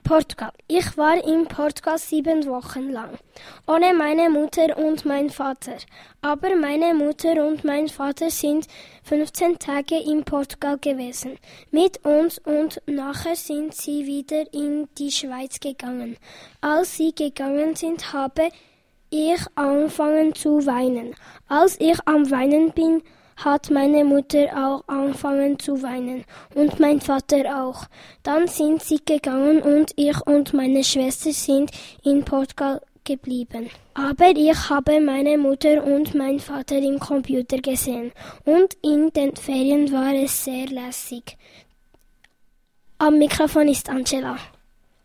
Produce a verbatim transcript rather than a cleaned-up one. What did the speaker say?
Portugal. Ich war in Portugal sieben Wochen lang, ohne meine Mutter und meinen Vater. Aber meine Mutter und mein Vater sind fünfzehn Tage in Portugal gewesen mit uns und nachher sind sie wieder in die Schweiz gegangen. Als sie gegangen sind, habe ich angefangen zu weinen. Als ich am Weinen bin, hat meine Mutter auch angefangen zu weinen und mein Vater auch. Dann sind sie gegangen und ich und meine Schwester sind in Portugal geblieben. Aber ich habe meine Mutter und meinen Vater im Computer gesehen und in den Ferien war es sehr lässig. Am Mikrofon ist Angela.